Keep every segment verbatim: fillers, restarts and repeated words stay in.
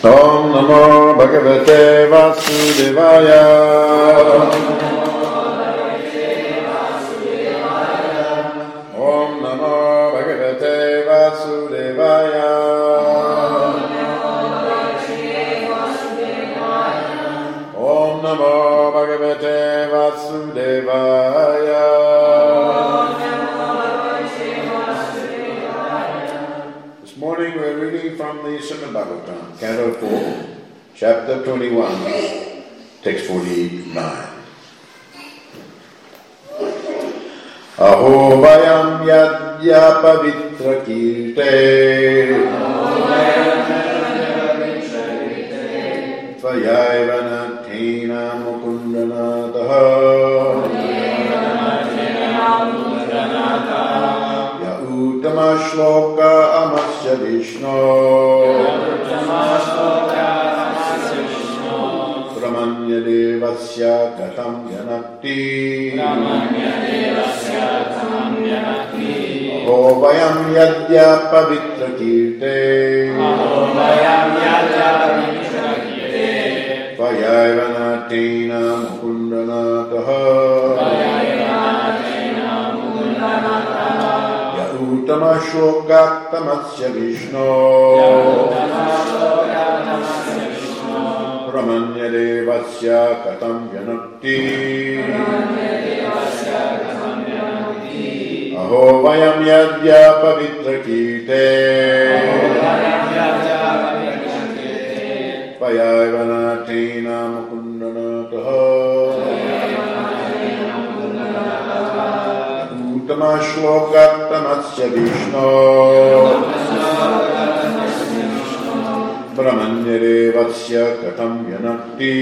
Om Namo Bhagavate Vasudevaya. Om Namo Bhagavate Vasudevaya. Om Namo Bhagavate Vasudevaya. This morning we're reading from the Srimad Bhagavatam, Canto four, Chapter twenty-one, Text forty-nine. Aho vayam yadya pavitra kirte Tvayaiva nathena mukundanataha Ya uttama shloka amasya vishno Brahmanya devasya katam yanati Aho vayam yadya pavitra kirte Tvayaiva nathena mukundanataha Ya uttama shlokattamasya vishno Brahmanya devasya katam yanati Aho vayam yadya pavitra kirte Tvayaiva nathena mukundanataha Uttama shlokattamasya vishno Brahmanya devasya katam yanati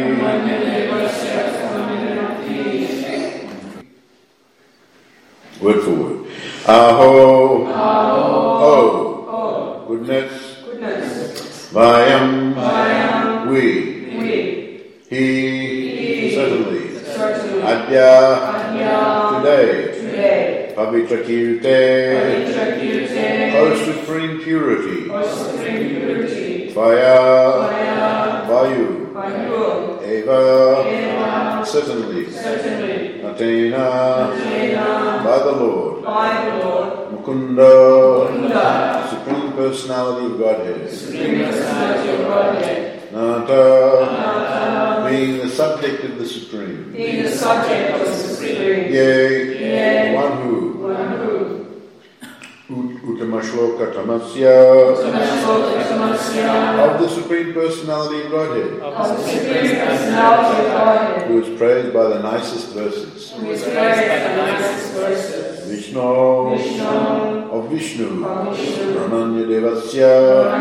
Word for word. Aho, Aho, oh, oh, goodness, goodness, Vayam, Vayam, we, we, he, he, certainly, certainly, Adya, Adya, today, today, Pavitra Kirte, Pavitra Kirte, O supreme purity, O supreme purity, Vaya, Vaya, Vayu, Vayu, Eva, Eva, certainly, certainly, Atena, Atena, by the Lord, by the Lord, Mukunda, Mukunda, supreme personality of Godhead, supreme personality of Godhead, Nata, Nata, being the subject of the supreme, being the subject of the supreme, yea, Yea, one who, one who, Ut- Uttama Shloka Tamasya, of the supreme personality of Godhead, of the supreme personality of Godhead, who is praised by the nicest verses, who is praised by the nicest verses, Vishnu, Vishnu, of Vishnu, of Vishnu, Brahmanya Devasya,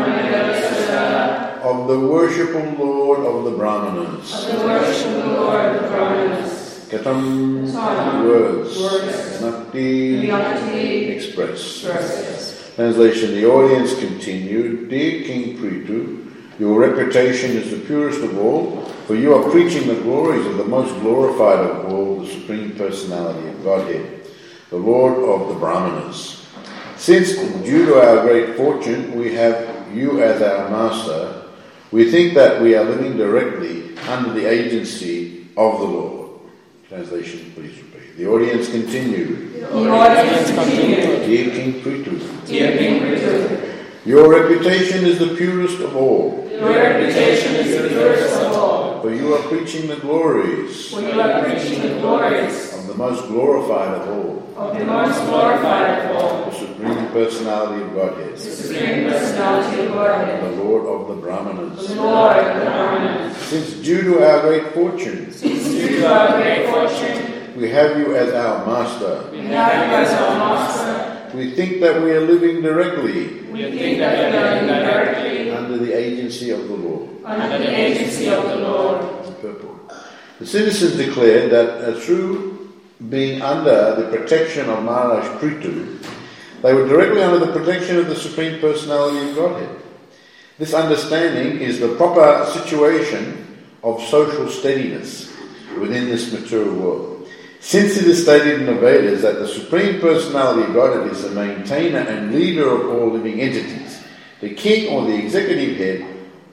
Brahmanya, of the worshipful Lord of the Brahmanas, of the worshipful Lord of the Brahmanas, Katam, Katam, words, words, Yanati, Yanati, express. verses. Translation, the audience continued, Dear King Prithu, your reputation is the purest of all, for you are preaching the glories of the most glorified of all, the Supreme Personality of Godhead, the Lord of the Brahmanas. Since, due to our great fortune, we have you as our master, we think that we are living directly under the agency of the Lord. Translation, please repeat. The audience continued. The audience continued. Dear King Prithu, Dear King Prithu, your reputation is the purest of all, your reputation is the purest of all, for you are preaching the glories for you are preaching the glories of the most glorified of all, of the most glorified of all, the Supreme Personality of Godhead, the supreme personality of Godhead, the Lord of the Brahmanas. the Lord of the Brahmanas. Since due to our great fortune, Since due to our great fortune, we have you as our master, we have you as our master, we think that we are living directly we think that we are living directly under the agency of the Lord. under the agency of the Lord. Purport. The citizens declared that uh, through being under the protection of Maharaj Prithu, they were directly under the protection of the Supreme Personality of Godhead. This understanding is the proper situation of social steadiness within this material world. Since it is stated in the Vedas that the Supreme Personality of Godhead is the maintainer and leader of all living entities, the king or the executive head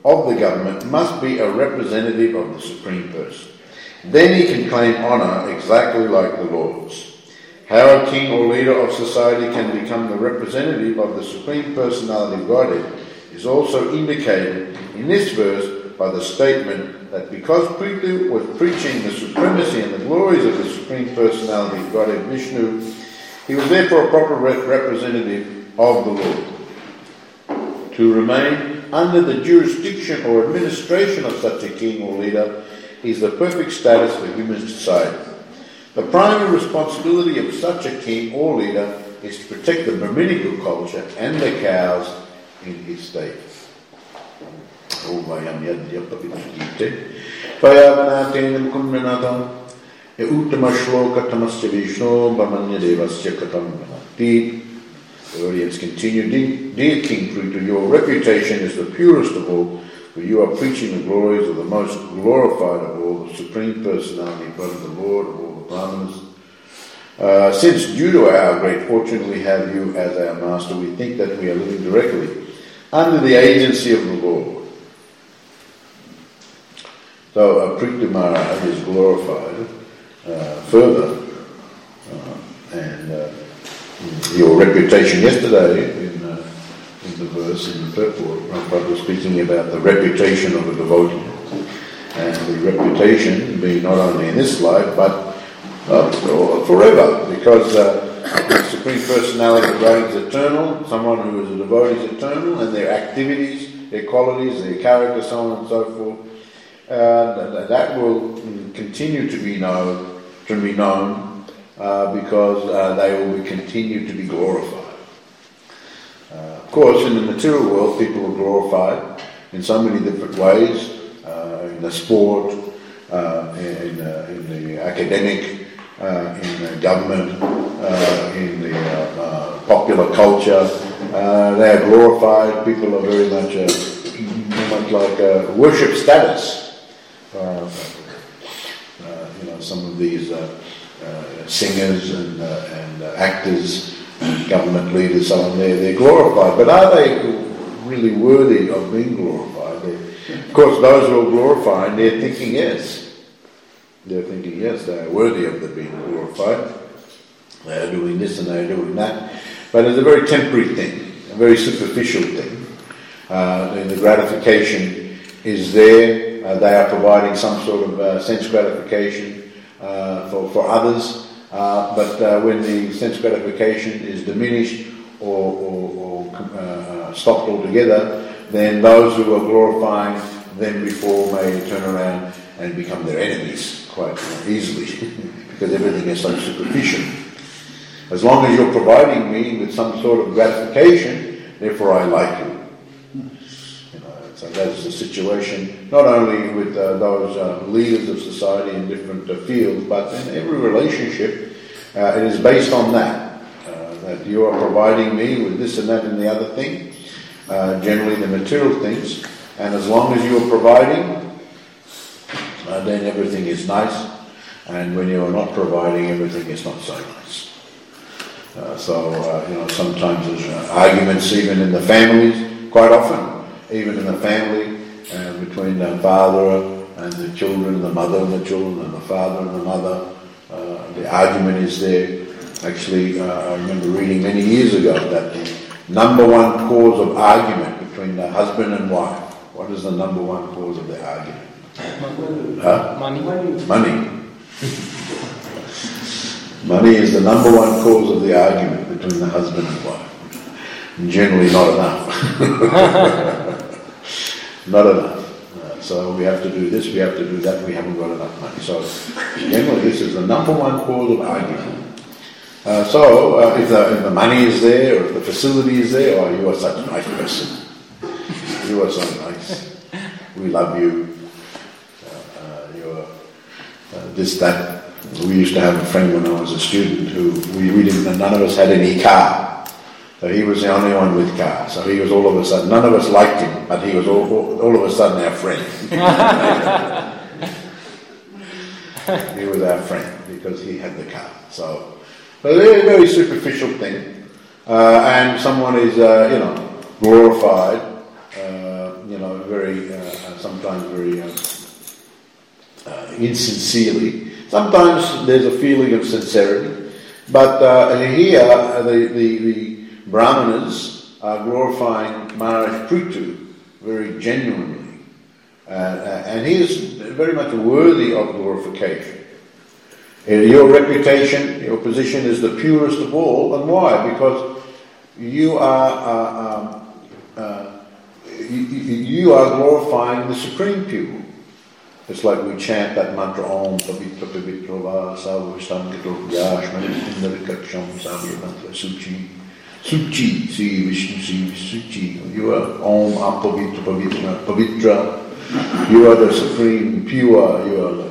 of the government must be a representative of the Supreme Person. Then he can claim honour exactly like the Lord's. How a king or leader of society can become the representative of the Supreme Personality of Godhead is also indicated in this verse by the statement that because Prithu was preaching the supremacy and the glories of the Supreme Personality of Godhead Vishnu, he was therefore a proper representative of the Lord. To remain under the jurisdiction or administration of such a king or leader is the perfect status for human society. The primary responsibility of such a king or leader is to protect the Brahminical culture and the cows in his state. The audience continued, Dear King Prithu, your reputation is the purest of all, for you are preaching the glories of the most glorified of all, the Supreme Personality, but of the Lord of all the Brahmanas. Uh, since due to our great fortune we have you as our master, we think that we are living directly under the agency of the Lord. So uh, Prithu Maharaj is glorified uh, further, uh, and uh, your reputation yesterday in, uh, in the verse in the purport, Prabhupada was speaking about the reputation of a devotee, and the reputation being not only in this life but uh, forever, because uh, the Supreme Personality of God is eternal. Someone who is a devotee is eternal, and their activities, their qualities, their character, so on and so forth, uh, that will continue to be known, to be known. Uh, because uh, they will be, continue to be glorified. Uh, of course, in the material world, people are glorified in so many different ways, uh, in the sport, uh, in, uh, in the academic, uh, in the government, uh, in the uh, uh, popular culture. Uh, they are glorified. People are very much, uh, much like uh, worship status. Uh, uh, you know, some of these Uh, Uh, singers and, uh, and uh, actors, and government leaders, so on, they're, they're glorified. But are they really worthy of being glorified? They're, of course, those who are glorified, they're thinking yes. They're thinking yes, they are worthy of the being glorified. They are doing this and they are doing that. But it's a very temporary thing, a very superficial thing. Uh, and the gratification is there. Uh, they are providing some sort of uh, sense gratification Uh, for, for others, uh, but uh, when the sense gratification is diminished or, or, or uh, stopped altogether, then those who are glorifying them before may turn around and become their enemies quite easily because everything is so superficial. As long as you're providing me with some sort of gratification, therefore I like you. So that's the situation, not only with uh, those uh, leaders of society in different uh, fields, but in every relationship, uh, it is based on that, uh, that you are providing me with this and that and the other thing, uh, generally the material things, and as long as you are providing, uh, then everything is nice, and when you are not providing, everything is not so nice. Uh, so, uh, you know, sometimes there's uh, arguments even in the families, quite often. Even in the family, uh, between the father and the children, the mother and the children, and the father and the mother, uh, the argument is there. Actually, uh, I remember reading many years ago that the number one cause of argument between the husband and wife, what is the number one cause of the argument? Huh? Money. Money. Money is the number one cause of the argument between the husband and wife. And generally not enough. Not enough. Uh, so we have to do this, we have to do that, we haven't got enough money. So generally this is the number one cause of argument. Uh, so uh, if, the, if the money is there, or if the facility is there, oh, you are such a nice person. You are so nice. We love you. Uh, uh, you are uh, this, that. We used to have a friend when I was a student who we, we didn't, none of us had any car. So he was the only one with car. So he was all of a sudden, none of us liked him, but he was all, all, all of a sudden our friend. He was our friend because he had the car. So, so they're a very superficial thing. Uh, and someone is, uh, you know, glorified uh, you know, very, uh, sometimes very uh, uh, insincerely. Sometimes there's a feeling of sincerity. But uh, here, uh, the, the, the Brahmanas are glorifying Maharaj Prithu very genuinely. Uh, uh, and he is very much worthy of glorification. Uh, your reputation, your position is the purest of all. And why? Because you are uh, um, uh, you, you are glorifying the Supreme Pure. It's like we chant that mantra Om Pavitra Pavitra Va Sarvashtam Gito Yashmani Pundarikaksham Savyamantra Suchi Suchi Si Vishnu Si Suchi. You are Om Apavitra Pavitra Pavitra. You are the Supreme Pure. You are the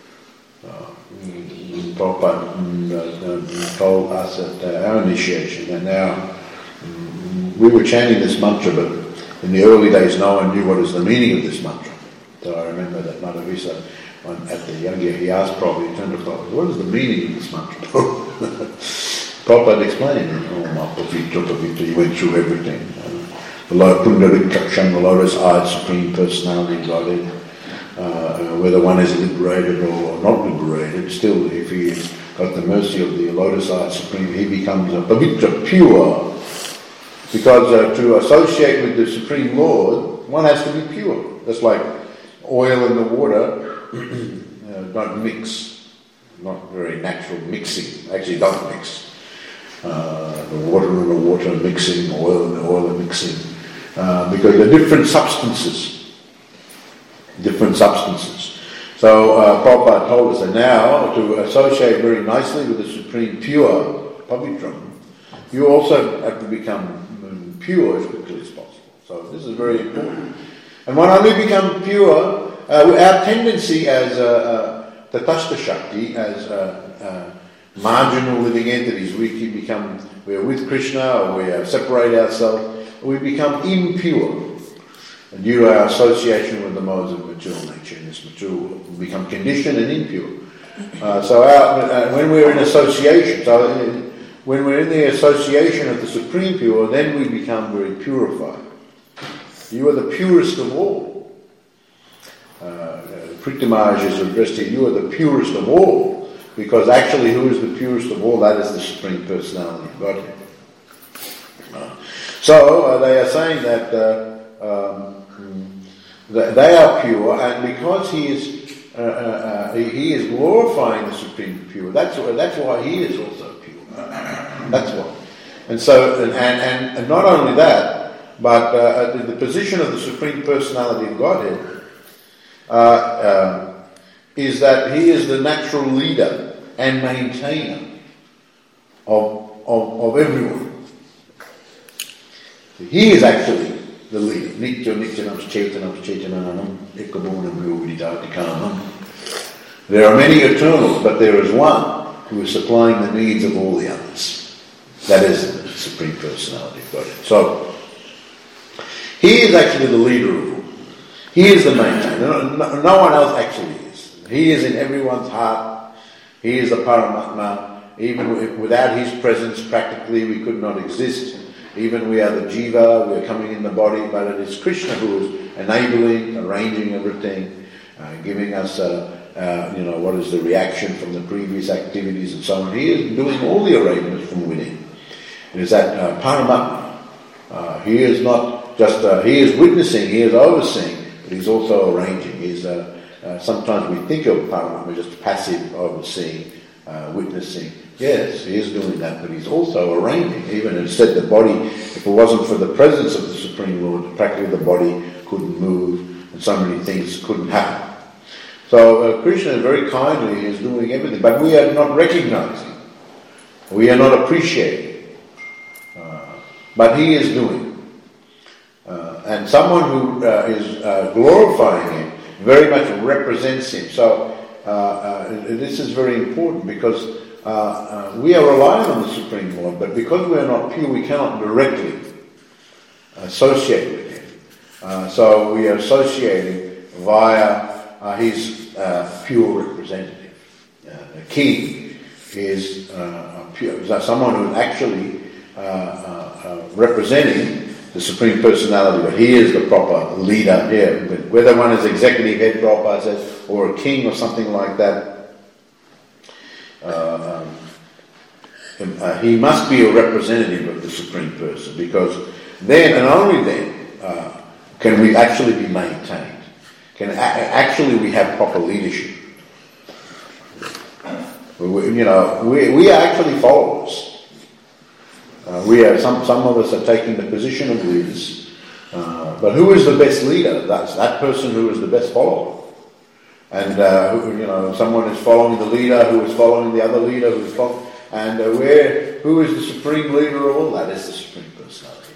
uh, Prabhupada told us at our initiation, and now um, we were chanting this mantra, but in the early days no one knew what is the meaning of this mantra. So I remember that Madhavisa, at the Yagya, he asked Prabhupada, he turned to Prabhupada, what is the meaning of this mantra? Prabhupada explained it. Oh, Mahapavitra, Pavitra, he went through everything. The Lord Pundarikakshan, the lotus-eyed Supreme Personality of Godhead, uh, whether one is liberated or not liberated, still if he has got the mercy of the lotus-eyed Supreme, he becomes a Pavitra, pure. Because uh, to associate with the Supreme Lord, one has to be pure. That's like oil and the water uh, don't mix, not very natural mixing, actually don't mix. Uh, the water and the water mixing, oil and the oil mixing, uh, because they're different substances, different substances. So uh, Prabhupada told us that now to associate very nicely with the Supreme Pure, Pavitram, you also have to become pure as quickly as possible. So this is very important. And when we become pure, uh, our tendency as uh, uh, Tatastha Shakti, as uh, uh, marginal living entities, we can become, we're with Krishna or we uh, separate ourselves, we become impure. And due to our association with the modes of material nature, in this material, we become conditioned and impure. Uh, so our, uh, when we're in association, so in, when we're in the association of the Supreme Pure, then we become very purified. You are the purest of all. Uh, Prithu Maharaj is addressed here, you are the purest of all, because actually who is the purest of all? That is the Supreme Personality of Godhead. Uh, so uh, they are saying that uh, um, they are pure, and because he is uh, uh, uh, he is glorifying the Supreme Pure, that's, that's why he is also pure. That's what. And so, and, and, and not only that, but uh, the, the position of the Supreme Personality of Godhead uh, uh, is that he is the natural leader and maintainer of, of, of everyone. He is actually the leader. Nitya Nityanam Chaitanam Chaitananam Ekabonam Yovididatikanam. There are many eternals, but there is one who is supplying the needs of all the others. That is the Supreme Personality of Godhead. So, he is actually the leader of all. He is the maintainer. No, no, no one else actually is. He is in everyone's heart. He is the Paramatma. Even without his presence, practically we could not exist. Even we are the Jiva, we are coming in the body, but it is Krishna who is enabling, arranging everything, uh, giving us a Uh, you know, what is the reaction from the previous activities and so on. He is doing all the arrangements from within. It is that uh, Paramatma. Uh, he is not just, uh, he is witnessing, he is overseeing, but he's also arranging. He's, uh, uh, sometimes we think of Paramatma just passive overseeing, uh, witnessing. Yes, he is doing that, but he's also arranging. Even it said the body, if it wasn't for the presence of the Supreme Lord, practically the body couldn't move, and so many things couldn't happen. So uh, Krishna very kindly is doing everything, but we are not recognizing, we are not appreciating, uh, but he is doing. Uh, and someone who uh, is uh, glorifying him very much represents him. So uh, uh, this is very important because uh, uh, we are relying on the Supreme Lord, but because we are not pure, we cannot directly associate with him. Uh, so we are associating via Uh, his uh, pure representative. Uh, the king is uh, pure, so someone who is actually uh, uh, uh, representing the Supreme Personality, but he is the proper leader here. Whether one is executive head, Prabhupada says, or a king or something like that, uh, um, uh, he must be a representative of the Supreme Person, because then and only then uh, can we actually be maintained. Can a- actually we have proper leadership. We, you know, we we are actually followers. Uh, we are some some of us are taking the position of leaders, uh, but who is the best leader? That's that person who is the best follower. And uh, who, you know, someone is following the leader who is following the other leader who is following, and uh, where who is the supreme leader of all? That is the Supreme Personality,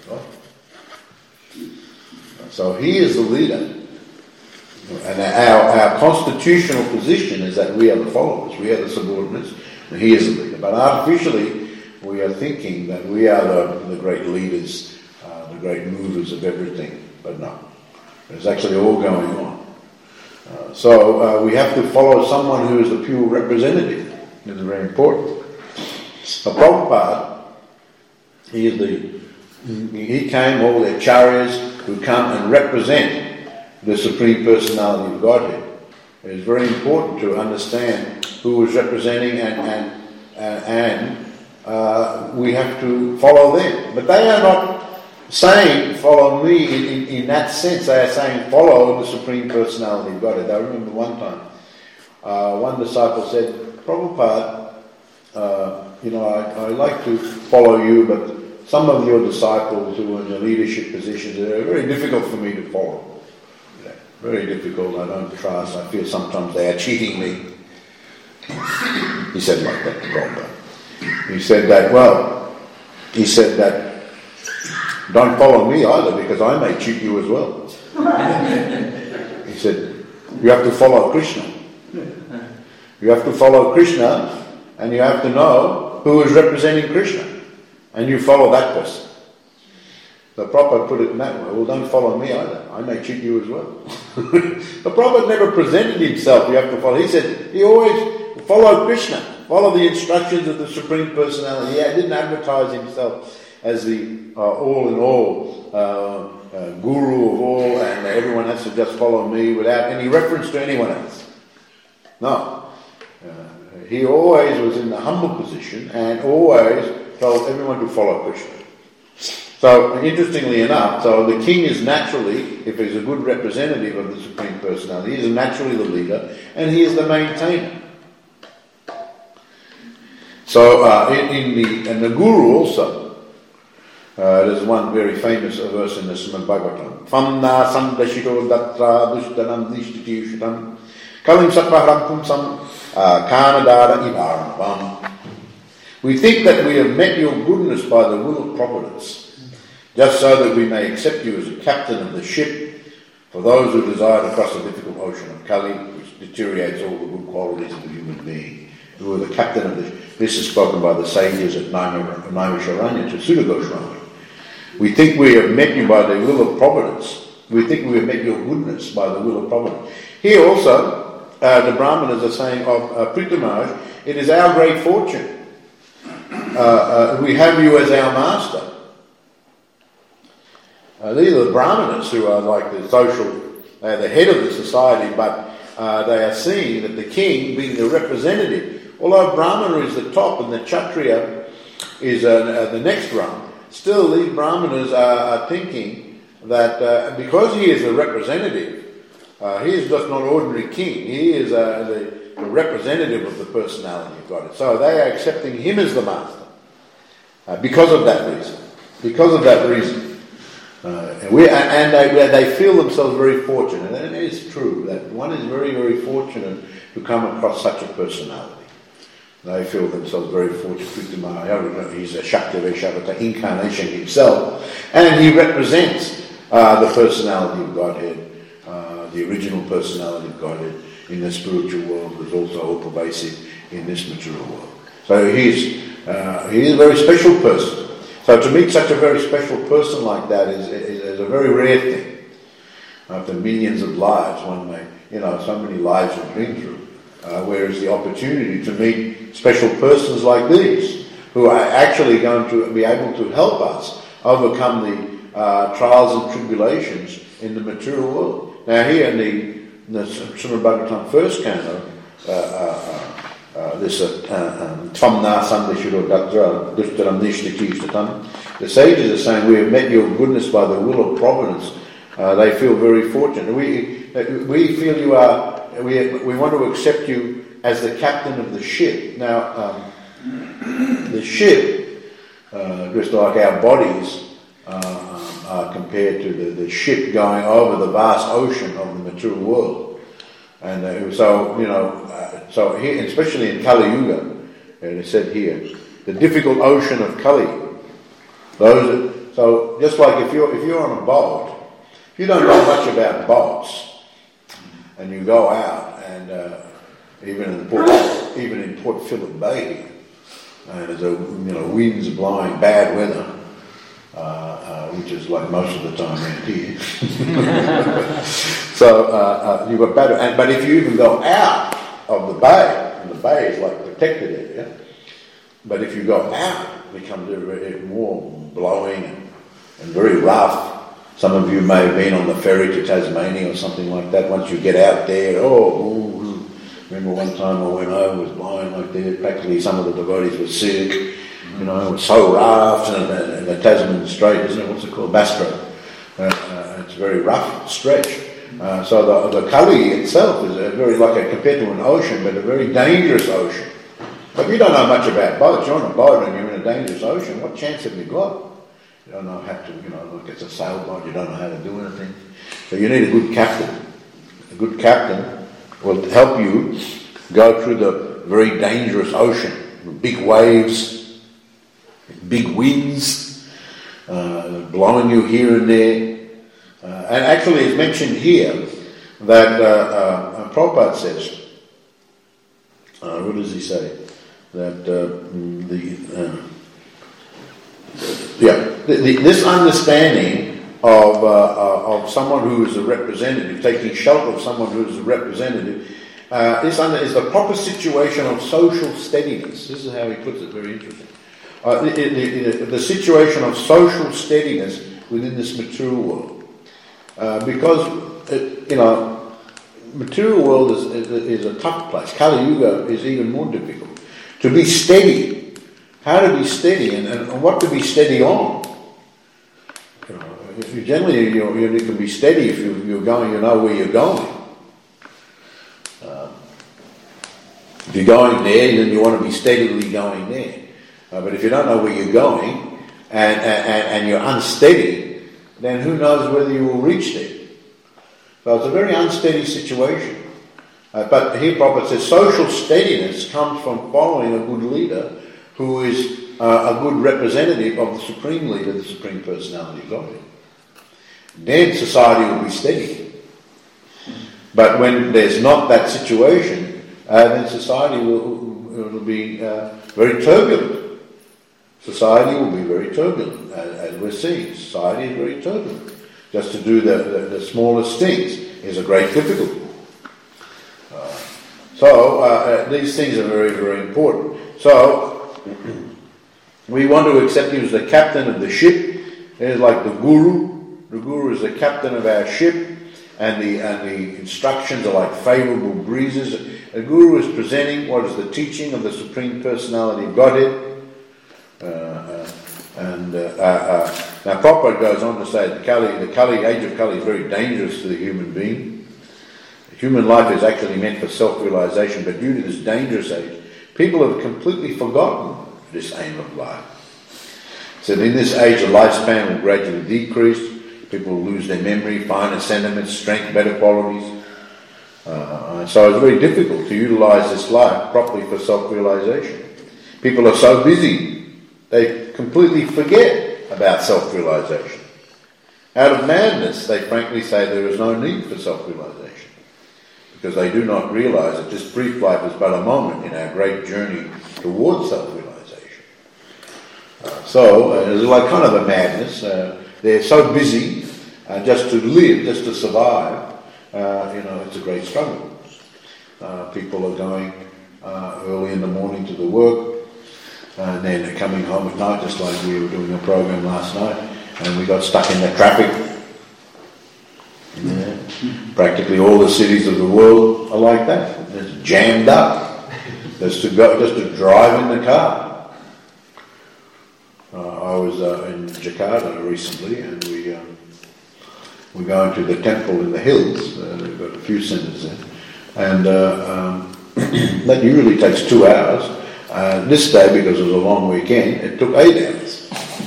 right? So he is the leader. And our, our constitutional position is that we are the followers, we are the subordinates, and he is the leader. But artificially, we are thinking that we are the, the great leaders, uh, the great movers of everything. But no, there's actually all going on. Uh, so uh, we have to follow someone who is the pure representative. It's very important. A Prabhupada, he is the, he came, all the acharyas who come and represent the Supreme Personality of Godhead. It is very important to understand who is representing, and and, uh, and uh, we have to follow them. But they are not saying, follow me in, in, in that sense. They are saying, follow the Supreme Personality of Godhead. I remember one time, uh, one disciple said, Prabhupada, uh, you know, I, I like to follow you, but some of your disciples who are in the leadership positions, are very difficult for me to follow. Very difficult, I don't trust, I feel sometimes they are cheating me. He said like that to Prabhupada. He said that, well, he said that, don't follow me either, because I may cheat you as well. He said, you have to follow Krishna. You have to follow Krishna, and you have to know who is representing Krishna. And you follow that person. The Prabhupada put it in that way. Well, don't follow me either. I may cheat you as well. The Prabhupada never presented himself. You have to follow. He said he always followed Krishna, follow the instructions of the Supreme Personality. He didn't advertise himself as the uh, all-in-all uh, uh, guru of all, and everyone has to just follow me without any reference to anyone else. No. Uh, he always was in the humble position and always told everyone to follow Krishna. So, interestingly enough, so the king is naturally, if he's a good representative of the Supreme Personality, he is naturally the leader, and he is the maintainer. So, uh, in, in the and the guru also, uh, there's one very famous verse in the Srimad Bhagavatam. Famna sandashito datra dushtanam dishtitiushitam kalim sapraharam pumsam kanadara ivaranavam. We think that we have met your goodness by the will of providence, just so that we may accept you as a captain of the ship for those who desire to cross the difficult ocean of Kali, which deteriorates all the good qualities of the human being. Who are the captain of the ship. This is spoken by the sages at Naimisharanya to Sudha Goswami. We think we have met you by the will of providence. We think we have met your goodness by the will of providence. Here also, uh, the Brahmanas are saying of uh, Prithamaj, it is our great fortune. Uh, uh, we have you as our master. Uh, these are the Brahmanas who are like the social, they are the head of the society, but uh, they are seeing that the king being the representative, although Brahmana is the top and the Kshatriya is uh, uh, the next rung, still these Brahmanas are, are thinking that uh, because he is a representative, uh, he is just not ordinary king, he is uh, the, the representative of the personality of God. So they are accepting him as the master uh, because of that reason. Because of that reason. Uh, and we, and they, they feel themselves very fortunate, and it is true that one is very, very fortunate to come across such a personality. They feel themselves very fortunate. He's a Shakti Vaishavata incarnation himself, and he represents uh, the personality of Godhead, uh, the original personality of Godhead in the spiritual world, who is also all pervasive in this material world. So he's uh, he is a very special person. So to meet such a very special person like that is, is, is a very rare thing. After millions of lives, one may, you know, so many lives we've been through. Uh, whereas the opportunity to meet special persons like these, who are actually going to be able to help us overcome uh, trials and tribulations in the material world. Now here in the, in the Srimad Bhagavatam first canto, uh, uh, uh, this Tvamna Sandeshiro Datra Dushtaram Nishtakishtatam, the sages are saying, we have met your goodness by the will of providence. Uh, they feel very fortunate. We we feel you are, we, we want to accept you as the captain of the ship. Now, um, the ship, uh, just like our bodies, uh, are compared to the, the ship going over the vast ocean of the material world. And uh, so, you know, uh, so here, especially in Kali Yuga, and it said here, the difficult ocean of Kali. Those are, so just like if you're if you're on a boat, if you don't know much about boats, and you go out and uh, even in Port even in Port Phillip Bay, and there's a you know winds blowing, bad weather. Uh, uh, which is like most of the time around here. so uh, uh, you've got better, and, but if you even go out of the bay, and the bay is like protected area, but if you go out, it becomes more blowing and, and very rough. Some of you may have been on the ferry to Tasmania or something like that. Once you get out there, oh, ooh, remember one time I went over, it was blowing like that. Practically some of the devotees were sick. You know, it's so rough, and, and the Tasman Strait, isn't it? What's it called? Bass Strait. Uh, uh, it's a very rough stretch. Uh, so the, the Kali itself is a very, like a, compared to an ocean, but a very dangerous ocean. But if you don't know much about boats, you're on a boat and you're in a dangerous ocean, what chance have you got? You don't know how to, you know, look, it's a sailboat, you don't know how to do anything. So you need a good captain. A good captain will help you go through the very dangerous ocean, the big waves, big winds, uh, blowing you here and there. Uh, and actually it's mentioned here that uh, uh, Prabhupada says, uh, what does he say? That uh, the, uh, yeah, the, the, this understanding of, uh, uh, of someone who is a representative, taking shelter of someone who is a representative, uh, is, under, is the proper situation of social steadiness. This is how he puts it, very interesting. Uh, the, the, the situation of social steadiness within this material world. Uh, because, it, you know, material world is, is, is a tough place. Kali Yuga is even more difficult. To be steady, how to be steady and, and what to be steady on. You know, if you generally, you, you can be steady if you, you're going, you know where you're going. Uh, if you're going there, then you want to be steadily going there. Uh, but if you don't know where you're going and, and, and you're unsteady, then who knows whether you will reach there. So it's a very unsteady situation. Uh, but here Prabhupada says social steadiness comes from following a good leader who is uh, a good representative of the Supreme Leader, the Supreme Personality of Godhead. Then society will be steady. But when there's not that situation, uh, then society will, will be uh, very turbulent. Society will be very turbulent, as, as we're seeing. Society is very turbulent. Just to do the, the, the smallest things is a great difficulty. Uh, so, uh, these things are very, very important. So, we want to accept you as the captain of the ship. It is like the guru. The guru is the captain of our ship, and the, and the instructions are like favourable breezes. The guru is presenting what is the teaching of the Supreme Personality of Godhead. Uh, uh, and uh, uh, uh, now Prabhupada goes on to say the Kali, the Kali, age of Kali is very dangerous to the human being. Human life is actually meant for self-realization, but due to this dangerous age, people have completely forgotten this aim of life. So in this age, the lifespan will gradually decrease. People will lose their memory, finer sentiments, strength, better qualities. Uh, so it's very difficult to utilize this life properly for self-realization. People are so busy, they completely forget about self-realization. Out of madness, they frankly say there is no need for self-realization, because they do not realize that this brief life is but a moment in our great journey towards self-realization. Uh, so uh, it's like kind of a madness. Uh, they're so busy uh, just to live, just to survive. Uh, you know, it's a great struggle. Uh, people are going uh, early in the morning to the work, and then they're coming home at night, just like we were doing a program last night. and we got stuck in the traffic. Yeah. Practically all the cities of the world are like that. It's jammed up. Just to go, just to drive in the car. Uh, I was uh, in Jakarta recently, and we um, we're going to the temple in the hills. Uh, we've got a few centres there, and uh, um, that usually takes two hours. Uh, this day, because it was a long weekend, it took eight hours.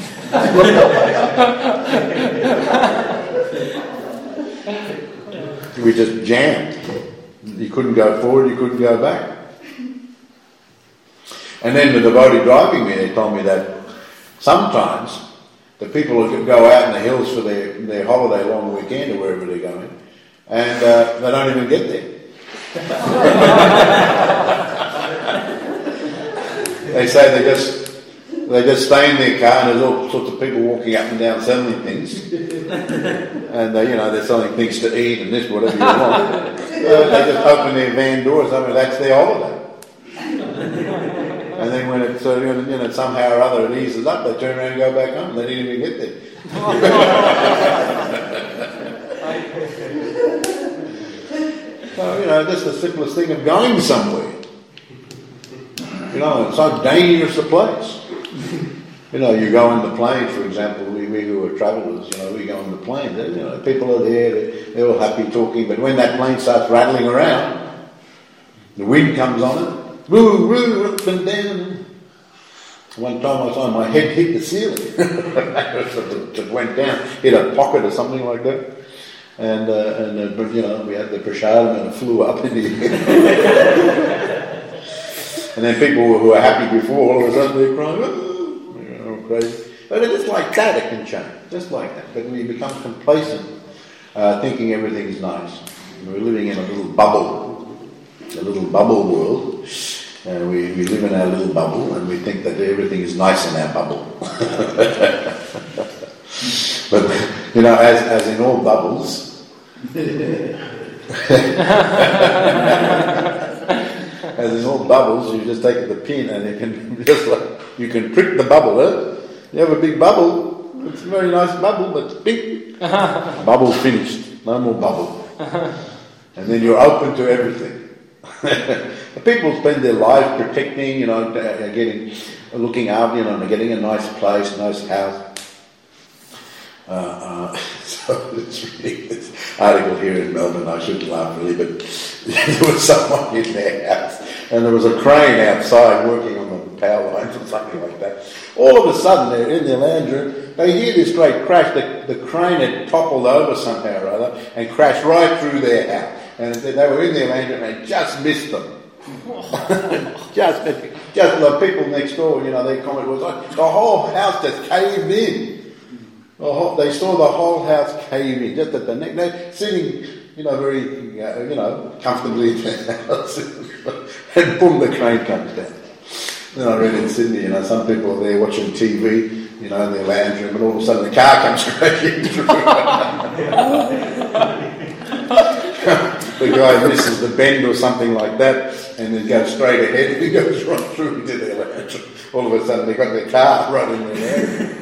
We just jammed. You couldn't go forward, you couldn't go back. And then the devotee driving me, they told me that sometimes the people who go out in the hills for their, their holiday long weekend or wherever they're going, and uh, they don't even get there. They say they just they just stay in their car, and there's all sorts of people walking up and down selling things, and they, you know, they're selling things to eat and this, whatever you want. uh, they just open their van door or something. That's their holiday. And then when it's uh, you know, somehow or other it eases up, they turn around and go back home. They didn't even get there. So, you know, just the simplest thing of going somewhere. You know, it's so dangerous a place. You know, you go in the plane, for example, we, we who are travellers, you know, we go in the plane, you know, people are there, they're, they're all happy talking, but when that plane starts rattling around, the wind comes on it, woo, woo, up and down. One time I saw my head hit the ceiling. It just went down, hit a pocket or something like that. And, uh, and uh, you know, we had the prasadam and it flew up in the air. And then people who are happy before, all of a sudden they're crying, oh, you know, crazy. But it's like that, it can change, just like that. But we become complacent, uh, thinking everything is nice. We're living in a little bubble, a little bubble world. And we, we live in our little bubble, and we think that everything is nice in our bubble. But, you know, as, as in all bubbles, as in all bubbles, you just take the pin and you can just like, you can prick the bubble. Eh? You have a big bubble, it's a very nice bubble, but it's big. Bubble finished, no more bubble. And then you're open to everything. People spend their lives protecting, you know, getting, looking after, you know, getting a nice place, nice house. Uh, uh, so it's really, this article here in Melbourne, I shouldn't laugh really, but there was someone in their house, and there was a crane outside working on the power lines or something like that. All of a sudden, they're in their lounge room, they hear this great crash. The, the crane had toppled over somehow or other and crashed right through their house. And they were in their lounge room and they just missed them. just, just the people next door, you know, their comment was like, the whole house just caved in. The whole, they saw the whole house cave in, just at the neck. They're sitting, you know, very, uh, you know, comfortably in their house. And boom, the crane comes down. You know, I read in Sydney, you know, some people are there watching T V, you know, in their lounge room, and all of a sudden the car comes crashing through. The guy misses the bend or something like that, and then goes straight ahead, and he goes right through into their lounge. All of a sudden they've got their car running there.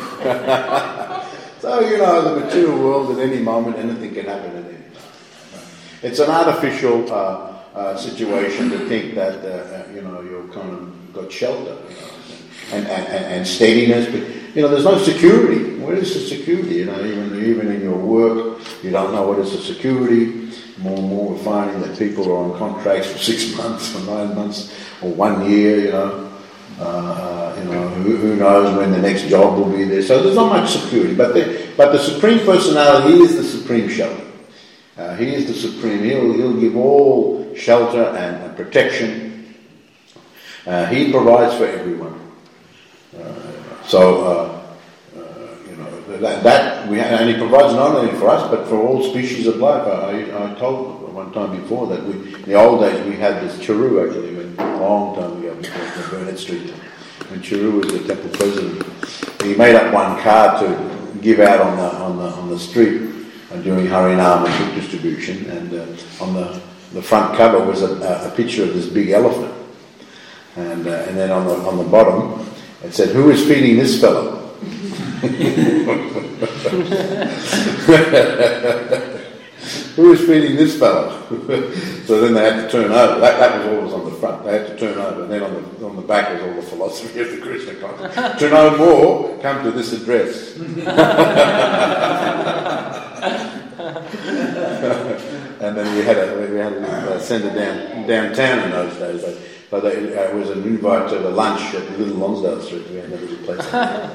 So, you know, the material world, at any moment, anything can happen at any time. It's an artificial uh, uh, situation to think that, uh, you know, you're kind of got shelter, you know, and, and, and steadiness, but, you know, there's no security. Where is the security? You know, even, even in your work, you don't know what is the security. More and more we're finding that people are on contracts for six months or nine months or one year, you know. Uh, you know, who, who knows when the next job will be there. So there's not much security. But the, but the Supreme Personality is the supreme shelter. Uh, he is the supreme. He'll, he'll give all shelter and, and protection. Uh, he provides for everyone. Uh, so, uh, uh, you know, that, that we and he provides not only for us, but for all species of life. I, I told one time before that we, in the old days we had this Chiru actually, when, a long time ago, before Burnett Street, when Chiru was the temple president. He made up one card to give out on the on the on the street uh, during Harinam and book distribution, and uh, on the the front cover was a, a picture of this big elephant, and uh, and then on the on the bottom it said, "Who is feeding this fellow?" Who is feeding this fellow? So then they had to turn over. That, that was always on the front. They had to turn over. And then on the on the back was all the philosophy of the Krishna consciousness. To know more, come to this address. And then we had a, we had a uh, send it down downtown in those days. But they, uh, it was an invite to the lunch at Little Lonsdale Street. We had a little place.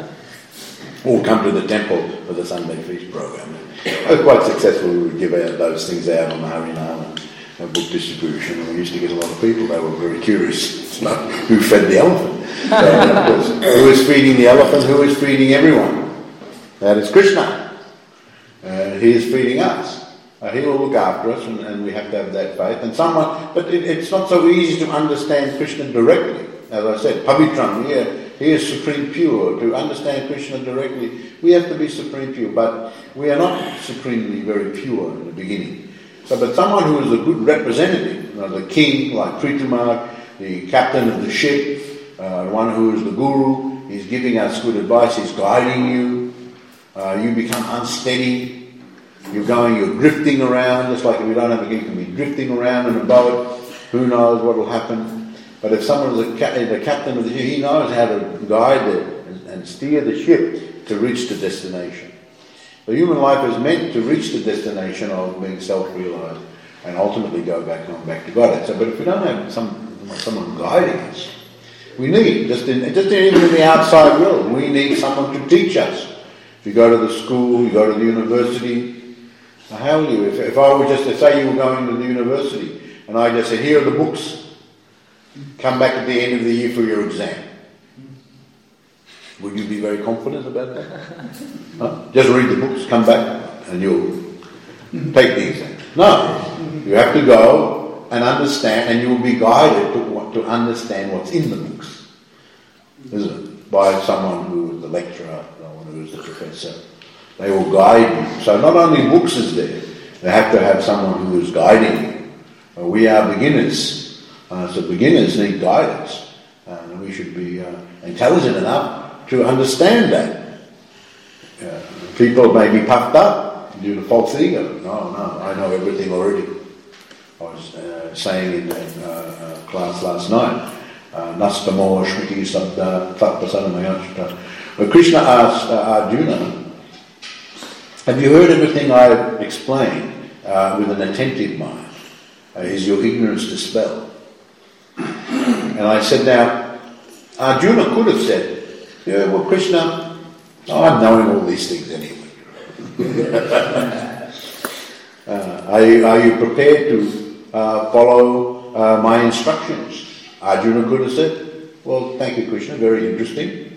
Or come to the temple for the Sunday feast program. It was quite successful. We would give out those things out on the Harinam and uh, book distribution. And we used to get a lot of people. They were very curious to know who fed the elephant. So, and of course, who is feeding the elephant? Who is feeding everyone? That is Krishna. Uh, he is feeding us. Uh, he will look after us, and, and we have to have that faith. And someone, but it, it's not so easy to understand Krishna directly. As I said, Pavitram, here, he is supreme pure. To understand Krishna directly, we have to be supreme pure. But we are not supremely very pure in the beginning. So, but someone who is a good representative, you know, the king, like Prithumar, the captain of the ship, uh, one who is the guru, he's giving us good advice, he's guiding you. Uh, you become unsteady. You're going, you're drifting around, just like if you don't have a king, you can be drifting around in a boat. Who knows what will happen? But if someone is the, ca- the captain of the ship, he knows how to guide it and, and steer the ship to reach the destination. The human life is meant to reach the destination of being self-realized and ultimately go back home, back to God. So, but if we don't have some someone guiding us, we need, just, in, just even in the outside world, we need someone to teach us. If you go to the school, you go to the university, how will you? If, if I were just to say you were going to the university and I just said, here are the books, come back at the end of the year for your exam. Would you be very confident about that? Huh? Just read the books, come back, and you'll take the exam. No, you have to go and understand, and you will be guided to, to understand what's in the books, isn't it? By someone who is the lecturer, someone who is the professor. They will guide you. So not only books is there, they have to have someone who is guiding you. We are beginners. Uh, so beginners need guidance, uh, and we should be uh, intelligent enough to understand that. Uh, people may be puffed up due to false ego. No, no, I know everything already. I was uh, saying in uh, uh, class last night, Nastamo Shmiti Sabda Tatpasanamayanshita. But Krishna asked uh, Arjuna, have you heard everything I've explained uh, with an attentive mind? Uh, is your ignorance dispelled? And I said, now, Arjuna could have said, yeah, well, Krishna, oh, I'm knowing all these things anyway. uh, are, you, are you prepared to uh, follow uh, my instructions? Arjuna could have said, well, thank you, Krishna, very interesting.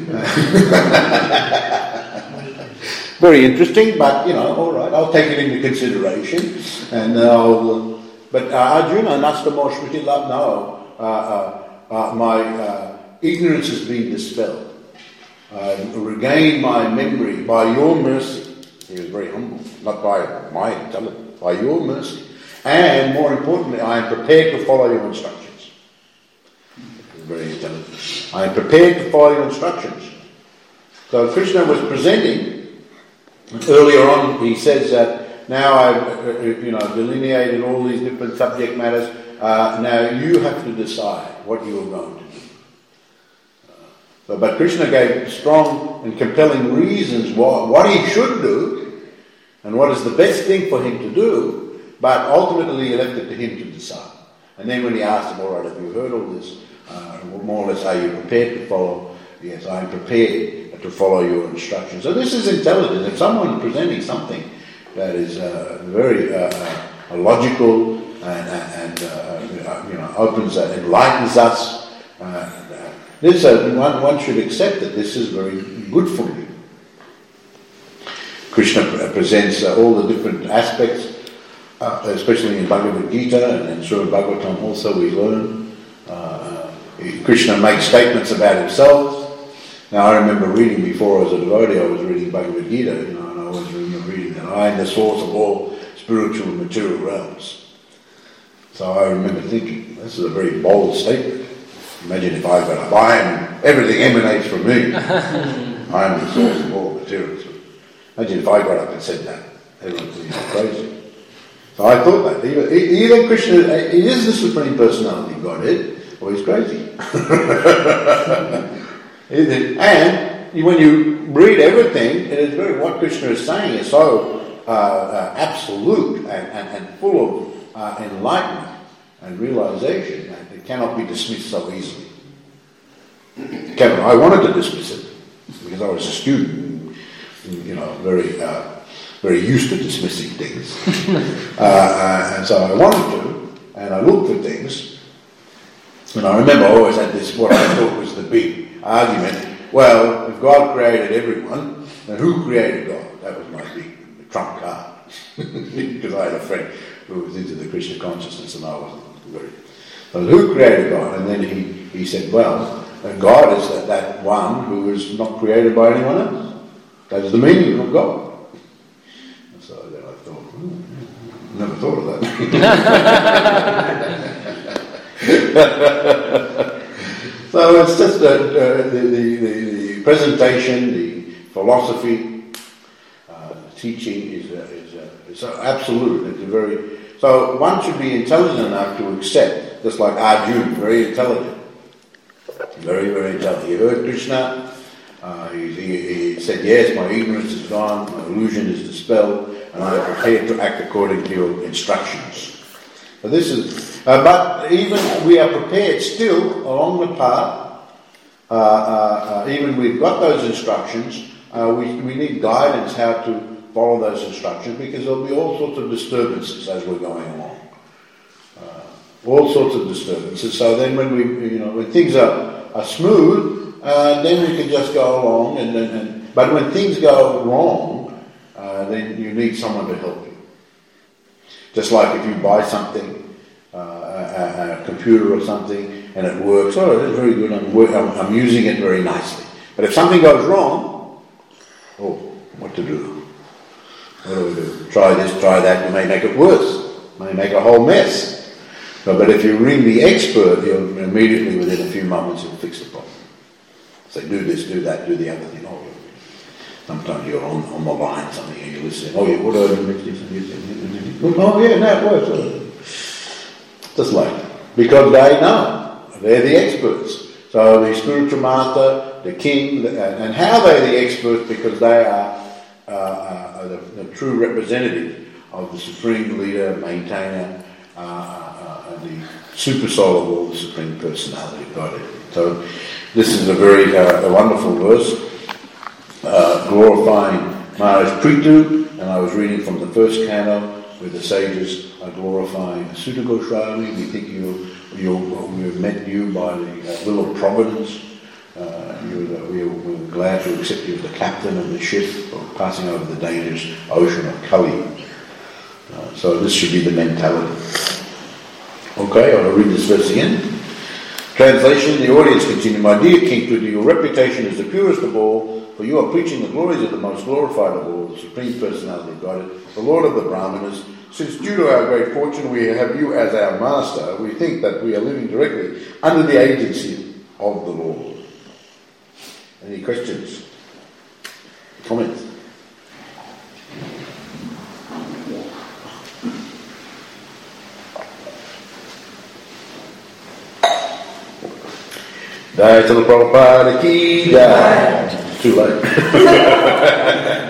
Very interesting, but, you know, all right, I'll take it into consideration. And I'll... But uh, Arjuna, Nastamo Shmiti Lab, no, uh, uh, uh, my uh, ignorance has been dispelled. I regain my memory by your mercy. He was very humble, not by my intelligence, by your mercy. And more importantly, I am prepared to follow your instructions. He was very intelligent. I am prepared to follow your instructions. So Krishna was presenting, earlier on he says that, now I've, you know, delineated all these different subject matters. Uh, now you have to decide what you are going to do. Uh, so, but Krishna gave strong and compelling reasons why, what he should do and what is the best thing for him to do, but ultimately he left it to him to decide. And then when he asked him, all right, have you heard all this? Uh, more or less, are you prepared to follow? Yes, I am prepared to follow your instructions. So this is intelligence. If someone is presenting something that is uh, very uh, uh, logical and, and uh, you know, opens, uh, enlightens us. Uh, uh, this uh, one, one should accept that this is very good for you. Krishna presents uh, all the different aspects, uh, especially in Bhagavad Gita and in Srimad Bhagavatam also we learn. Uh, Krishna makes statements about himself. Now I remember reading before I was a devotee, I was reading Bhagavad Gita, you know, and I was reading that I am the source of all spiritual and material realms. So I remember thinking, this is a very bold statement. Imagine if I got up, I am, everything emanates from me. I am the source of all materialism. Imagine if I got up and said that. Everyone would think I'm crazy. So I thought that. Either, either Krishna is the Supreme Personality of Godhead, or he's crazy. And when you read everything, it is very, what Krishna is saying is so uh, uh, absolute and, and, and full of uh, enlightenment and realization that it cannot be dismissed so easily. I wanted to dismiss it because I was a student, you know, very uh, very used to dismissing things. uh, uh, and so I wanted to, and I looked for things. And I remember I always had this, what I thought was the big argument. Well, if God created everyone, then who created God? That was my big trump card. Because I had a friend who was into the Krishna consciousness and I wasn't very... So who created God? And then he, he said, well, God is that, that one who is not created by anyone else. That is the meaning of God. And so then I thought, hmm, never thought of that. So it's just uh, uh, the, the, the, the presentation, the philosophy, uh, the teaching is, uh, is, uh, is uh, absolute. It's a very, so one should be intelligent enough to accept, just like Arjuna, very intelligent. Very, very intelligent. He heard Krishna, uh, he, he, he said, yes, my ignorance is gone, my illusion is dispelled, and I am prepared to act according to your instructions. So this is, uh, but even we are prepared still along the path, uh, uh, uh, even we've got those instructions, uh, we, we need guidance how to follow those instructions because there'll be all sorts of disturbances as we're going along. Uh, all sorts of disturbances. So then when we, you know, when things are, are smooth, uh, then we can just go along and, and, and but when things go wrong, uh, then you need someone to help you. Just like if you buy something, uh, a, a computer or something, and it works, oh, it's very good, I'm, I'm, I'm using it very nicely. But if something goes wrong, oh, what to do? What do we do? Try this, try that, you may make it worse, may make a whole mess. But, but if you ring the expert, he'll immediately, within a few moments, he'll fix the problem. Say, do this, do that, do the other thing. Oh, sometimes you're on, on the line, something, and you're listening. Oh, yeah, what do I do next? Oh, yeah, no, it works. Just like that. Because they know. They're the experts. So the spiritual master, the king, the, and how they're the experts because they are uh, uh, the, the true representative of the supreme leader, maintainer, uh, uh, and the super soul of all the supreme personality of Godhead. So this is a very uh, a wonderful verse. Uh, glorifying Maharaj Prithu, and I was reading from the first canto where the sages are glorifying Sutta Goswami. We think you, you, we've met you by the uh, will of providence. Uh, you, uh, we, we're glad to accept you as the captain of the ship for passing over the dangerous ocean of Kali. Uh, so this should be the mentality. Okay, I'll read this verse again. Translation, the audience continued, my dear King Prithu, your reputation is the purest of all, for you are preaching the glories of the most glorified of all, the Supreme Personality of Godhead, the Lord of the Brahmanas. Since due to our great fortune we have you as our master, we think that we are living directly under the agency of the Lord. Any questions? Comments? Jai Srila Prabhupada ki jai. Too late.